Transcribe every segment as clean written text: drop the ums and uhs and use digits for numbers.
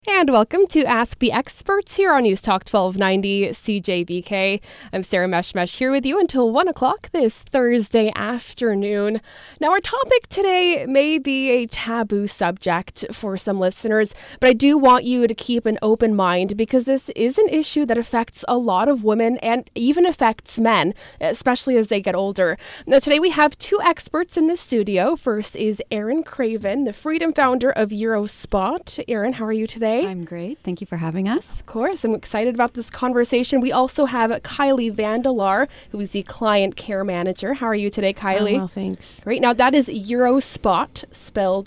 And welcome to Ask the Experts here on News Talk 1290 CJBK. I'm Sarah Meshmesh here with you until 1 o'clock this Thursday afternoon. Now, our topic today may be a taboo subject for some listeners, but I do want you to keep an open mind because this is an issue that affects a lot of women and even affects men, especially as they get older. Now, today we have two experts in the studio. First is Erin Craven, the Freedom founder of Eurospot. Erin, how are you today? I'm great. Thank you for having us. Of course. I'm excited about this conversation. We also have Kylie Vandelar, who is the Client Care Manager. How are you today, Kylie? Well, thanks. Great. Now, that is Eurospot, spelled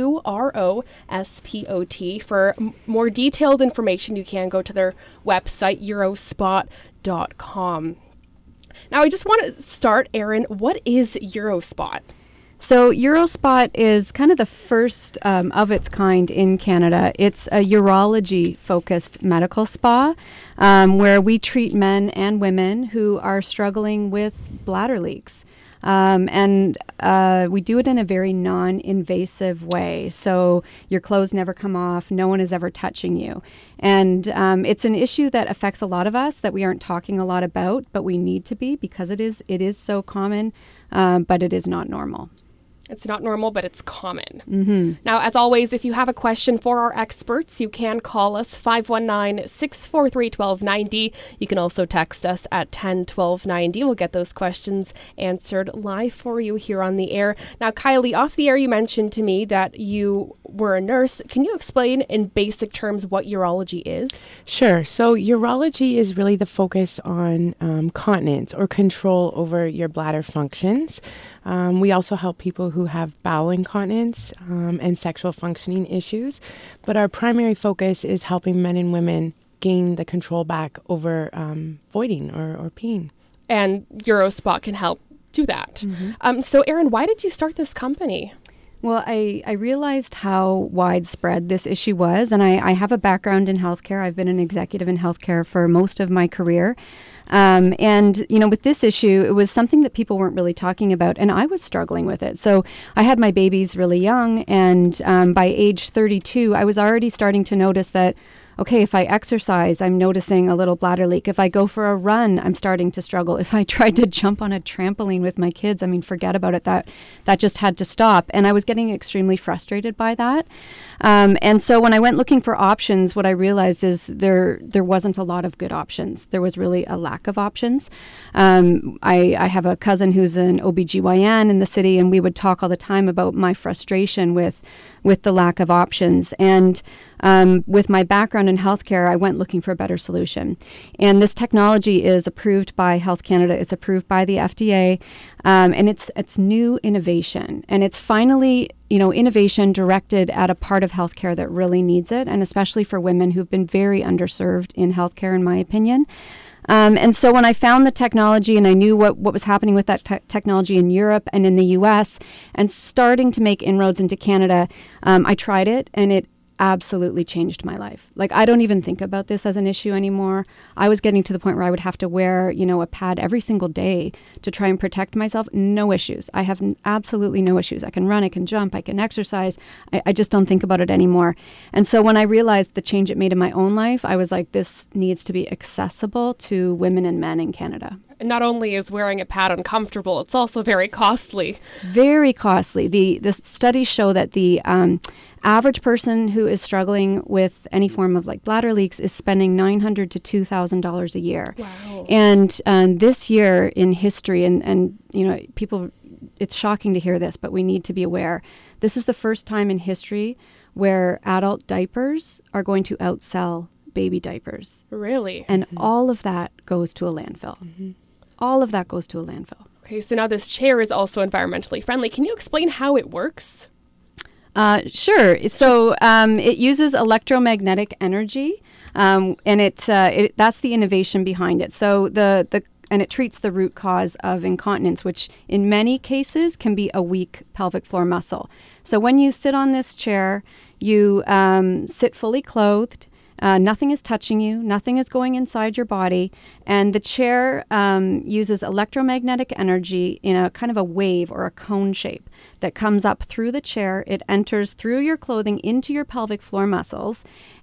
Urospot. For more detailed information, you can go to their website, eurospot.com. Now, I just want to start, Erin, what is Eurospot? So Eurospot is kind of the first of its kind in Canada. It's a urology-focused medical spa where we treat men and women who are struggling with bladder leaks. And we do it in a very non-invasive way. So your clothes never come off. No one is ever touching you. And it's an issue that affects a lot of us that we aren't talking a lot about, but we need to be because it is so common, but it is not normal. It's not normal, but it's common. Mm-hmm. Now, as always, if you have a question for our experts, you can call us 519-643-1290. You can also text us at 10-1290. We'll get those questions answered live for you here on the air. Now, Kylie, off the air, you mentioned to me that you were a nurse. Can you explain in basic terms what urology is? Sure. So urology is really the focus on continence or control over your bladder functions. We also help people who have bowel incontinence and sexual functioning issues. But our primary focus is helping men and women gain the control back over voiding or peeing. And Eurospot can help do that. Mm-hmm. So, Erin, why did you start this company? Well, I realized how widespread this issue was, and I have a background in healthcare. I've been an executive in healthcare for most of my career. And, you know, with this issue, it was something that people weren't really talking about, and I was struggling with it. So I had my babies really young, and by age 32, I was already starting to notice that, okay, if I exercise, I'm noticing a little bladder leak. If I go for a run, I'm starting to struggle. If I tried to jump on a trampoline with my kids, I mean, forget about it. That just had to stop. And I was getting extremely frustrated by that. And so when I went looking for options, what I realized is there wasn't a lot of good options. There was really a lack of options. I have a cousin who's an OBGYN in the city, and we would talk all the time about my frustration with the lack of options. And with my background in healthcare, I went looking for a better solution. And this technology is approved by Health Canada. It's approved by the FDA, and it's new innovation. And it's finally, you know, innovation directed at a part of healthcare that really needs it, and especially for women who've been very underserved in healthcare, in my opinion. And so when I found the technology and I knew what was happening with that technology in Europe and in the US and starting to make inroads into Canada, I tried it and it absolutely changed my life. Like, I don't even think about this as an issue anymore. I was getting to the point where I would have to wear, you know, a pad every single day to try and protect myself. No issues. I have absolutely no issues. I can run, I can jump, I can exercise. I just don't think about it anymore. And so when I realized the change it made in my own life, I was like, this needs to be accessible to women and men in Canada. Not only is wearing a pad uncomfortable, it's also very costly. Very costly. The studies show that the average person who is struggling with any form of like bladder leaks is spending $900 to $2,000 a year. Wow. And this year in history, and you know, people, it's shocking to hear this, but we need to be aware. This is the first time in history where adult diapers are going to outsell baby diapers. Really? And all of that goes to a landfill. Mm-hmm. All of that goes to a landfill. Okay, so now this chair is also environmentally friendly. Can you explain how it works? Sure. So it uses electromagnetic energy, and that's the innovation behind it. So and it treats the root cause of incontinence, which in many cases can be a weak pelvic floor muscle. So when you sit on this chair, you sit fully clothed. Nothing is touching you. Nothing is going inside your body. And the chair uses electromagnetic energy in a kind of a wave or a cone shape that comes up through the chair. It enters through your clothing into your pelvic floor muscles.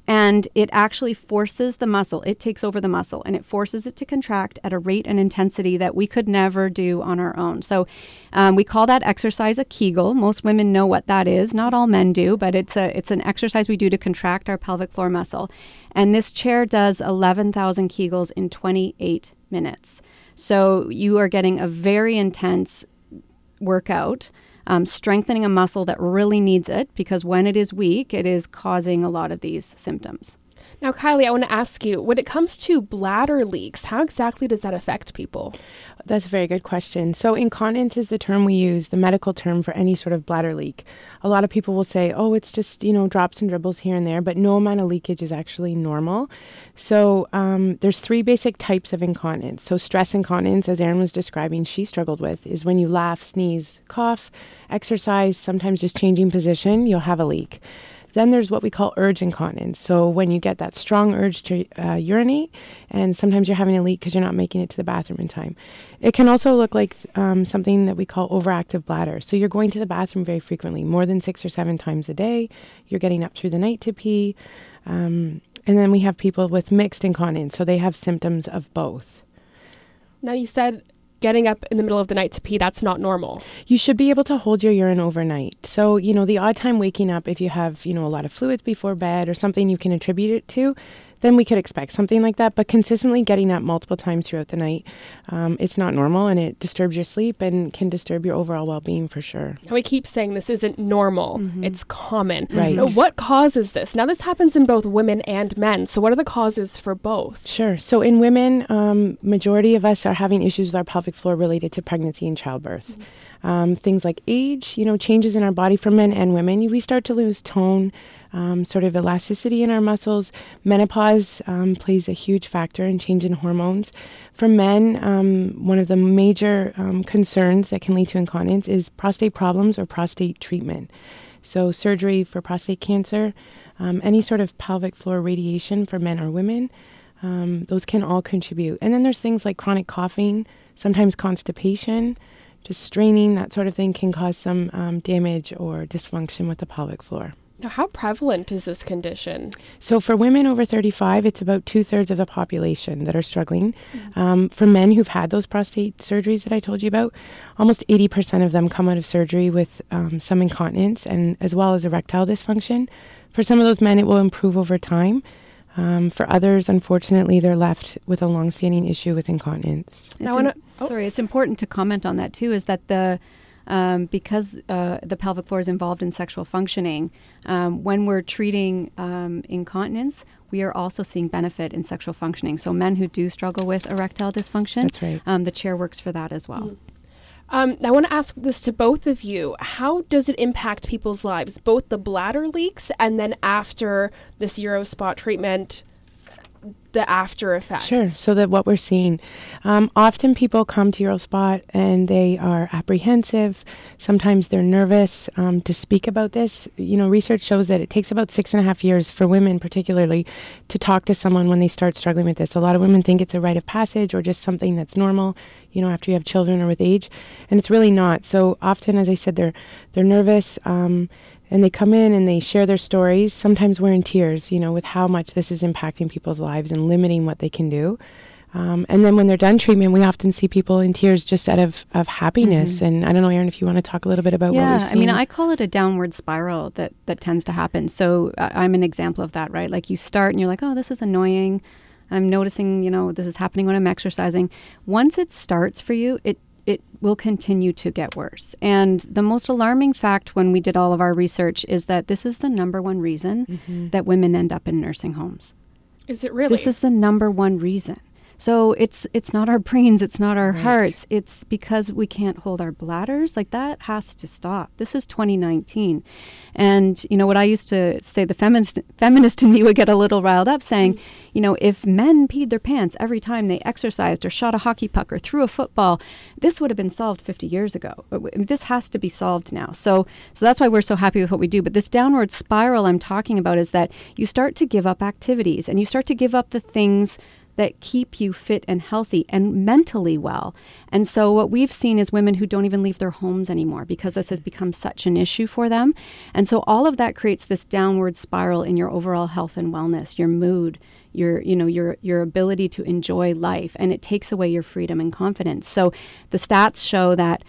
And it actually forces the muscle. It takes over the muscle and it forces it to contract at a rate and intensity that we could never do on our own. So we call that exercise a Kegel. Most women know what that is. Not all men do, but it's an exercise we do to contract our pelvic floor muscle. And this chair does 11,000 Kegels in 28 minutes. So you are getting a very intense workout, strengthening a muscle that really needs it, because when it is weak, it is causing a lot of these symptoms. Now, Kylie, I want to ask you, when it comes to bladder leaks, how exactly does that affect people? That's a very good question. So incontinence is the term we use, the medical term for any sort of bladder leak. A lot of people will say, oh, it's just, drops and dribbles here and there, but no amount of leakage is actually normal. So there's 3 basic types of incontinence. So stress incontinence, as Erin was describing, she struggled with, is when you laugh, sneeze, cough, exercise, sometimes just changing position, you'll have a leak. Then there's what we call urge incontinence. So when you get that strong urge to urinate, and sometimes you're having a leak because you're not making it to the bathroom in time. It can also look like something that we call overactive bladder. So you're going to the bathroom very frequently, more than 6 or 7 times a day. You're getting up through the night to pee. And then we have people with mixed incontinence. So they have symptoms of both. Now, you said getting up in the middle of the night to pee, that's not normal. You should be able to hold your urine overnight. So, the odd time waking up, if you have, a lot of fluids before bed or something you can attribute it to, then we could expect something like that. But consistently getting up multiple times throughout the night, it's not normal, and it disturbs your sleep and can disturb your overall well-being for sure. And we keep saying this isn't normal. Mm-hmm. It's common. Right. Now, what causes this? Now, this happens in both women and men. So what are the causes for both? Sure. So in women, majority of us are having issues with our pelvic floor related to pregnancy and childbirth. Mm-hmm. Things like age, changes in our body for men and women. We start to lose tone, sort of elasticity in our muscles. Menopause plays a huge factor in change in hormones. For men, one of the major concerns that can lead to incontinence is prostate problems or prostate treatment. So surgery for prostate cancer, any sort of pelvic floor radiation for men or women, those can all contribute. And then there's things like chronic coughing, sometimes constipation, just straining, that sort of thing can cause some damage or dysfunction with the pelvic floor. Now, how prevalent is this condition? So for women over 35, it's about 2/3 of the population that are struggling. Mm-hmm. For men who've had those prostate surgeries that I told you about, almost 80% of them come out of surgery with some incontinence and as well as erectile dysfunction. For some of those men, it will improve over time. For others, unfortunately, they're left with a long-standing issue with incontinence. It's important to comment on that too, is that because the pelvic floor is involved in sexual functioning, when we're treating incontinence, we are also seeing benefit in sexual functioning. So men who do struggle with erectile dysfunction, that's right. The chair works for that as well. Mm. I want to ask this to both of you. How does it impact people's lives, both the bladder leaks and then after this Urospot treatment, the after effects? Sure. So that what we're seeing, often people come to Urospot and they are apprehensive. Sometimes they're nervous to speak about this. Research shows that it takes about 6.5 years for women particularly to talk to someone when they start struggling with this. A lot of women think it's a rite of passage or just something that's normal, after you have children or with age, and it's really not. So often, as I said, they're nervous, and they come in and they share their stories. Sometimes we're in tears, with how much this is impacting people's lives and limiting what they can do. And then when they're done treatment, we often see people in tears just out of happiness. Mm-hmm. And I don't know, Erin, if you want to talk a little bit about what we've seen. I call it a downward spiral that tends to happen. So I'm an example of that, right? Like you start and you're like, oh, this is annoying. I'm noticing, this is happening when I'm exercising. Once it starts for you, it will continue to get worse. And the most alarming fact when we did all of our research is that this is the number one reason that women end up in nursing homes. Is it really? This is the number one reason. So it's not our brains, it's not our hearts, it's because we can't hold our bladders. Like, that has to stop. This is 2019. And what I used to say, the feminist in me would get a little riled up saying, if men peed their pants every time they exercised or shot a hockey puck or threw a football, this would have been solved 50 years ago. This has to be solved now. So that's why we're so happy with what we do. But this downward spiral I'm talking about is that you start to give up activities and you start to give up the things that keep you fit and healthy and mentally well. And so what we've seen is women who don't even leave their homes anymore because this has become such an issue for them. And so all of that creates this downward spiral in your overall health and wellness, your mood, your ability to enjoy life, and it takes away your freedom and confidence. So the stats show that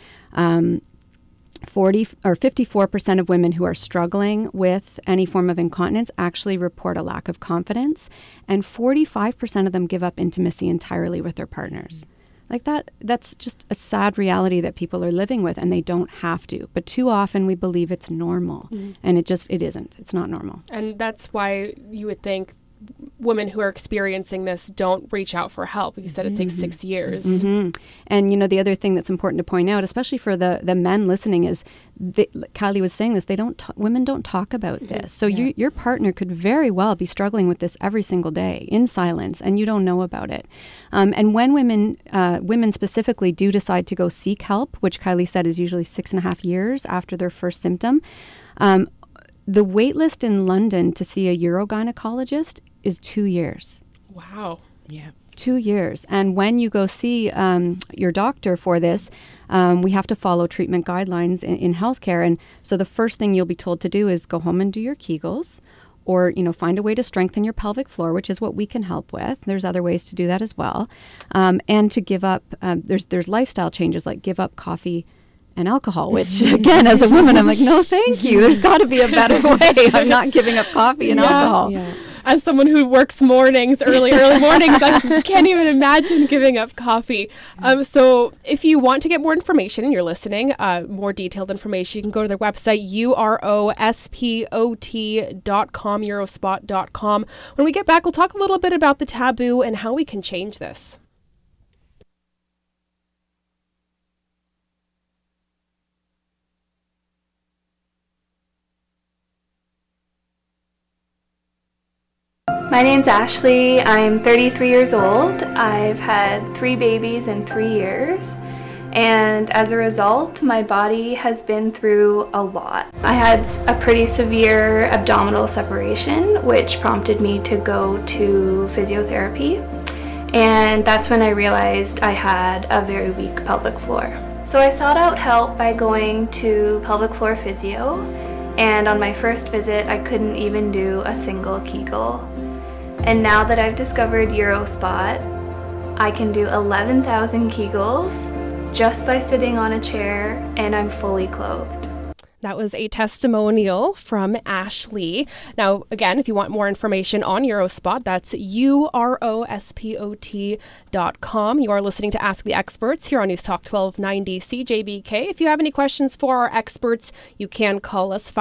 54% of women who are struggling with any form of incontinence actually report a lack of confidence, and 45% of them give up intimacy entirely with their partners. Like that's just a sad reality that people are living with, and they don't have to. But too often we believe it's normal, and it isn't. It's not normal. And that's why you would think women who are experiencing this don't reach out for help. You said it takes 6 years. And, the other thing that's important to point out, especially for the men listening, is Kylie was saying this, women don't talk about this. So your partner could very well be struggling with this every single day in silence, and you don't know about it. And when women specifically do decide to go seek help, which Kylie said is usually 6.5 years after their first symptom, the wait list in London to see a urogynecologist is 2 years. Wow. Yeah. 2 years. And when you go see your doctor for this, we have to follow treatment guidelines in healthcare. And so the first thing you'll be told to do is go home and do your Kegels, or find a way to strengthen your pelvic floor, which is what we can help with. There's other ways to do that as well. And to give up, there's lifestyle changes like give up coffee and alcohol, which again, as a woman, I'm like, no, thank you. There's got to be a better way. I'm not giving up coffee and alcohol. Yeah. As someone who works mornings, early mornings, I can't even imagine giving up coffee. So if you want to get more information and you're listening, more detailed information, you can go to their website, urospot.com, urospot.com. When we get back, we'll talk a little bit about the taboo and how we can change this. My name's Ashley. I'm 33 years old. I've had 3 babies in 3 years, and as a result, my body has been through a lot. I had a pretty severe abdominal separation, which prompted me to go to physiotherapy, and that's when I realized I had a very weak pelvic floor. So I sought out help by going to pelvic floor physio, and on my first visit, I couldn't even do a single Kegel. And now that I've discovered UroSpot, I can do 11,000 Kegels just by sitting on a chair, and I'm fully clothed. That was a testimonial from Ashley. Now, again, if you want more information on UroSpot, that's urospot.com. You are listening to Ask the Experts here on News Talk 1290 CJBK. If you have any questions for our experts, you can call us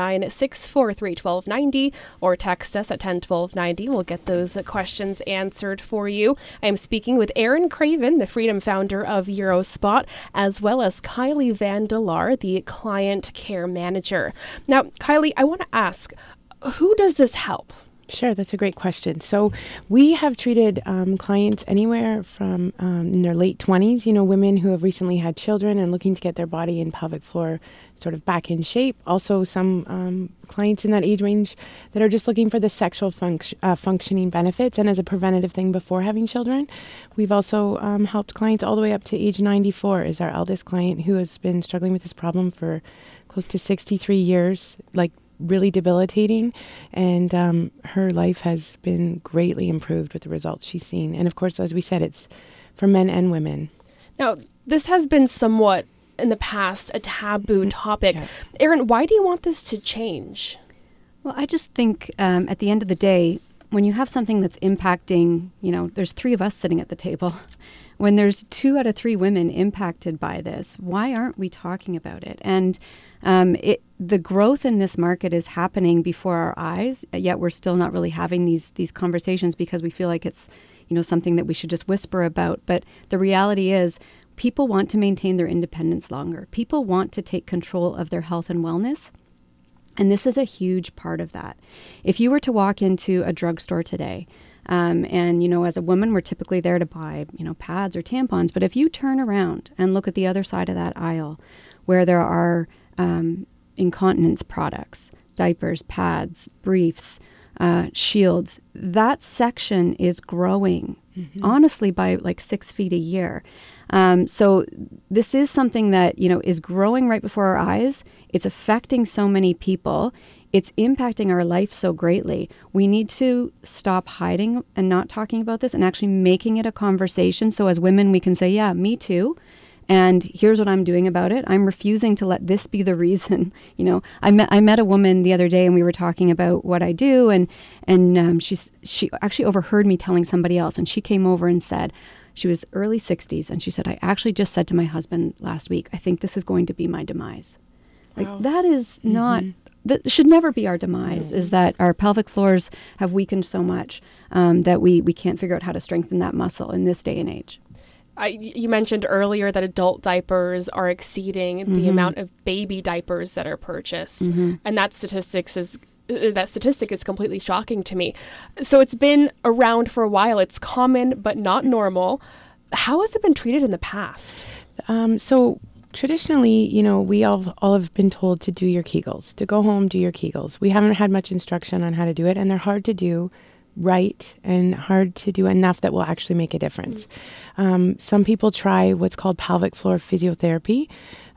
519-643-1290 or text us at 10-1290. We'll get those questions answered for you. I am speaking with Erin Craven, the Freedom founder of UroSpot, as well as Kylie Vandelar, the client care manager. Now, Kylie, I want to ask, who does this help? Sure, that's a great question. So we have treated clients anywhere from in their late 20s, women who have recently had children and looking to get their body and pelvic floor sort of back in shape. Also some clients in that age range that are just looking for the sexual functioning benefits and as a preventative thing before having children. We've also helped clients all the way up to age 94 is our eldest client, who has been struggling with this problem for close to 63 years, like really debilitating, and her life has been greatly improved with the results she's seen. And of course, as we said, it's for men and women. Now, this has been somewhat in the past a taboo topic. Yeah. Erin, why do you want this to change? Well, I just think at the end of the day, when you have something that's impacting, there's 3 of us sitting at the table. When there's 2 out of 3 women impacted by this, why aren't we talking about it? And the growth in this market is happening before our eyes, yet we're still not really having these conversations because we feel like it's, something that we should just whisper about. But the reality is people want to maintain their independence longer. People want to take control of their health and wellness. And this is a huge part of that. If you were to walk into a drugstore today, and, as a woman, we're typically there to buy, pads or tampons. But if you turn around and look at the other side of that aisle where there are incontinence products, diapers, pads, briefs, shields, that section is growing honestly, by like 6 feet a year. So this is something that, is growing right before our eyes. It's affecting so many people. It's impacting our life so greatly. We need to stop hiding and not talking about this and actually making it a conversation. So as women, we can say, yeah, me too. And here's what I'm doing about it. I'm refusing to let this be the reason. I met a woman the other day, and we were talking about what I do, and she actually overheard me telling somebody else, and she came over and said, she was early 60s, and she said, I actually just said to my husband last week, I think this is going to be my demise. Wow. Like, that is not, that should never be our demise, is that our pelvic floors have weakened so much that we can't figure out how to strengthen that muscle in this day and age. You mentioned earlier that adult diapers are exceeding the amount of baby diapers that are purchased. And that statistic is completely shocking to me. So it's been around for a while. It's common, but not normal. How has it been treated in the past? So traditionally, we all have been told to do your Kegels, to go home, do your Kegels. We haven't had much instruction on how to do it, and they're hard to do right and hard to do enough that will actually make a difference. Some people try what's called pelvic floor physiotherapy,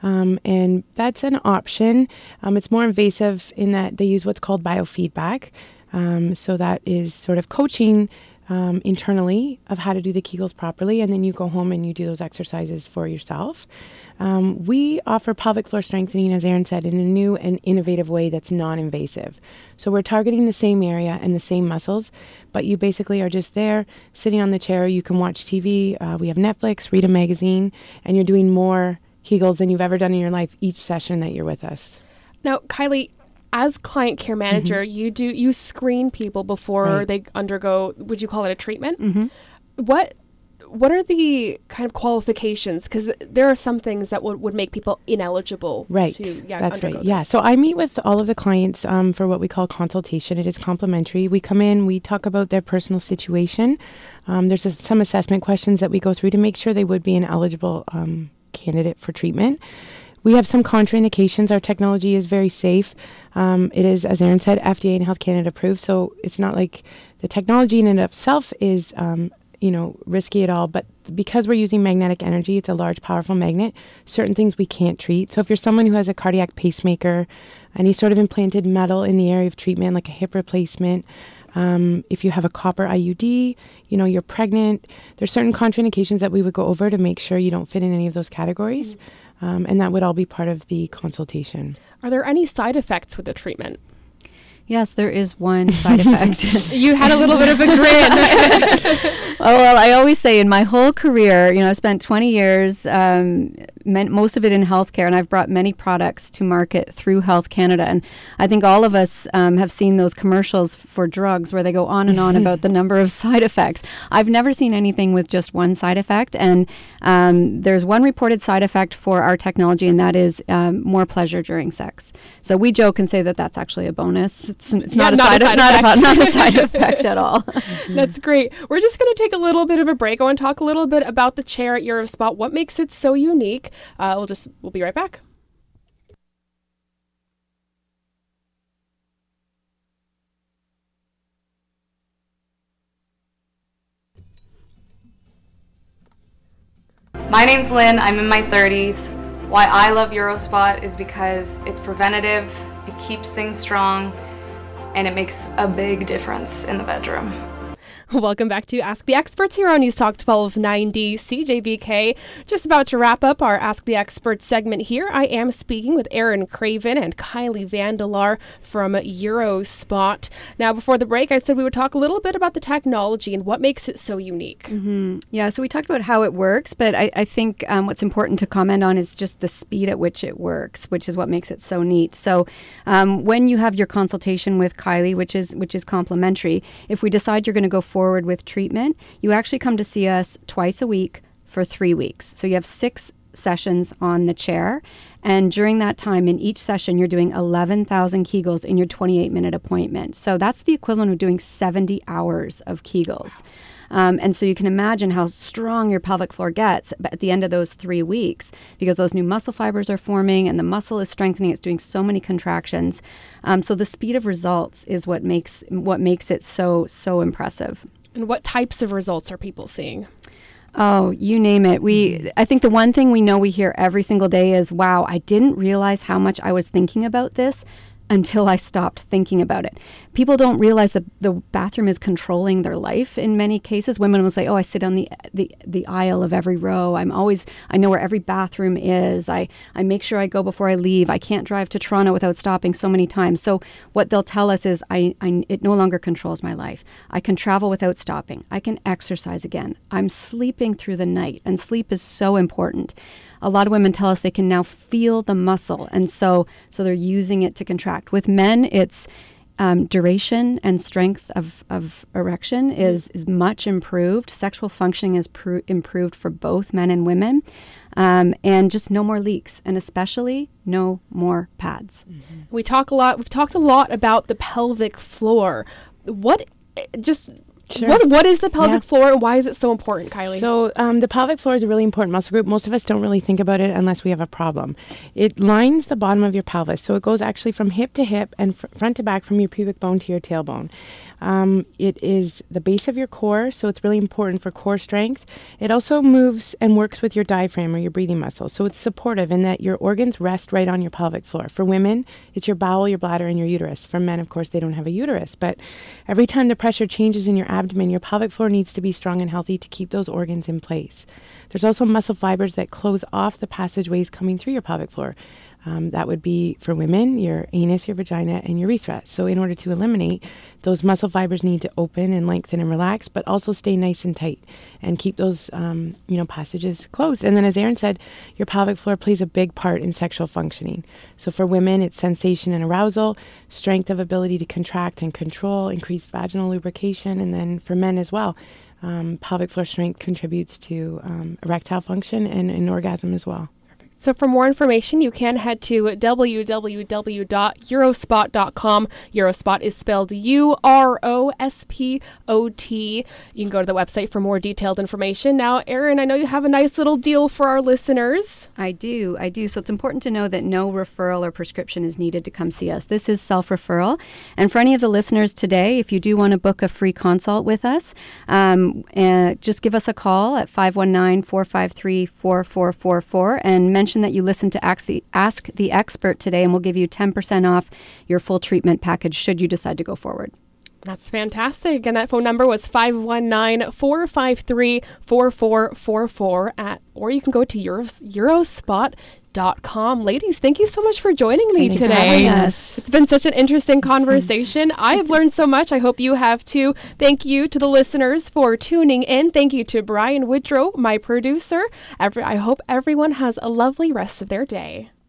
and that's an option. It's more invasive in that they use what's called biofeedback. So that is sort of coaching internally of how to do the Kegels properly, and then you go home and you do those exercises for yourself. We offer pelvic floor strengthening, as Erin said, in a new and innovative way that's non-invasive. So we're targeting the same area and the same muscles, but you basically are just there, sitting on the chair. You can watch TV. We have Netflix, read a magazine, and you're doing more Kegels than you've ever done in your life each session that you're with us. Now, Kylie, as client care manager, you screen people before they undergo, would you call it a treatment? What are the kind of qualifications? Because there are some things that would make people ineligible to That's right. this. Yeah. So I meet with all of the clients for what we call consultation. It is complimentary. We come in, we talk about their personal situation. There's some assessment questions that we go through to make sure they would be an eligible candidate for treatment. We have some contraindications. Our technology is very safe. It is, as Erin said, FDA and Health Canada approved. So it's not like the technology in and of itself is risky at all, but because we're using magnetic energy, it's a large, powerful magnet, certain things we can't treat. So if you're someone who has a cardiac pacemaker, any sort of implanted metal in the area of treatment, like a hip replacement, if you have a copper IUD, you're pregnant, there's certain contraindications that we would go over to make sure you don't fit in any of those categories. And that would all be part of the consultation. Are there any side effects with the treatment? Yes, there is one side effect. You had a little bit of a grin. Oh, well, I always say in my whole career, I spent 20 years, most of it in healthcare, and I've brought many products to market through Health Canada. And I think all of us have seen those commercials for drugs where they go on and on about the number of side effects. I've never seen anything with just one side effect. And there's one reported side effect for our technology, and that is more pleasure during sex. So we joke and say that that's actually a bonus. It's not a side effect at all. That's great. We're just going to take a little bit of a break. I want to talk a little bit about the chair at Eurospot, what makes it so unique. We'll be right back. My name's Lynn. I'm in my 30s. Why I love Eurospot is because it's preventative, it keeps things strong, and it makes a big difference in the bedroom. Welcome back to Ask the Experts here on News Talk 1290 CJVK. Just about to wrap up our Ask the Experts segment here. I am speaking with Erin Craven and Kylie Vandelar from Eurospot. Now, before the break, I said we would talk a little bit about the technology and what makes it so unique. Yeah, so we talked about how it works, but I think what's important to comment on is just the speed at which it works, which is what makes it so neat. So when you have your consultation with Kylie, which is complimentary, if we decide you're going to go forward with treatment, you actually come to see us twice a week for 3 weeks. So you have 6 sessions on the chair. And during that time, in each session, you're doing 11,000 Kegels in your 28-minute appointment. So that's the equivalent of doing 70 hours of Kegels. And so you can imagine how strong your pelvic floor gets at the end of those 3 weeks, because those new muscle fibers are forming and the muscle is strengthening. It's doing so many contractions. So the speed of results is what makes it so impressive. And what types of results are people seeing? Oh, you name it. I think the one thing we know we hear every single day is, wow, I didn't realize how much I was thinking about this until I stopped thinking about it. People don't realize that the bathroom is controlling their life in many cases. Women will say, oh, I sit on the aisle of every row. I know where every bathroom is. I make sure I go before I leave. I can't drive to Toronto without stopping so many times. So what they'll tell us is it no longer controls my life. I can travel without stopping. I can exercise again. I'm sleeping through the night, and sleep is so important. A lot of women tell us they can now feel the muscle, and so they're using it to contract. With men, it's duration and strength of erection is much improved. Sexual functioning is improved for both men and women, and just no more leaks, and especially no more pads. Mm-hmm. We've talked a lot about the pelvic floor. Sure. What is the pelvic floor, and why is it so important, Kylie? So the pelvic floor is a really important muscle group. Most of us don't really think about it unless we have a problem. It lines the bottom of your pelvis. So it goes actually from hip to hip and front to back, from your pubic bone to your tailbone. It is the base of your core, so it's really important for core strength. It also moves and works with your diaphragm or your breathing muscle. So it's supportive in that your organs rest right on your pelvic floor. For women, it's your bowel, your bladder, and your uterus. For men, of course, they don't have a uterus. But every time the pressure changes in your abdomen, your pelvic floor needs to be strong and healthy to keep those organs in place. There's also muscle fibers that close off the passageways coming through your pelvic floor. That would be, for women, your anus, your vagina, and urethra. So in order to eliminate, those muscle fibers need to open and lengthen and relax, but also stay nice and tight and keep those passages closed. And then, as Erin said, your pelvic floor plays a big part in sexual functioning. So for women, it's sensation and arousal, strength of ability to contract and control, increased vaginal lubrication, and then for men as well, pelvic floor strength contributes to erectile function and an orgasm as well. So for more information, you can head to www.urospot.com. Urospot is spelled UROSPOT. You can go to the website for more detailed information. Now, Erin, I know you have a nice little deal for our listeners. I do. So it's important to know that no referral or prescription is needed to come see us. This is self-referral. And for any of the listeners today, if you do want to book a free consult with us, just give us a call at 519-453-4444 and mention that you listen to Ask the Expert today, and we'll give you 10% off your full treatment package should you decide to go forward. That's fantastic. And that phone number was 519-453-4444 or you can go to Urospot.com. Ladies, thank you so much for joining me today. It's been such an interesting conversation. I have learned so much. I hope you have too. Thank you to the listeners for tuning in. Thank you to Brian Woodrow, my producer. I hope everyone has a lovely rest of their day.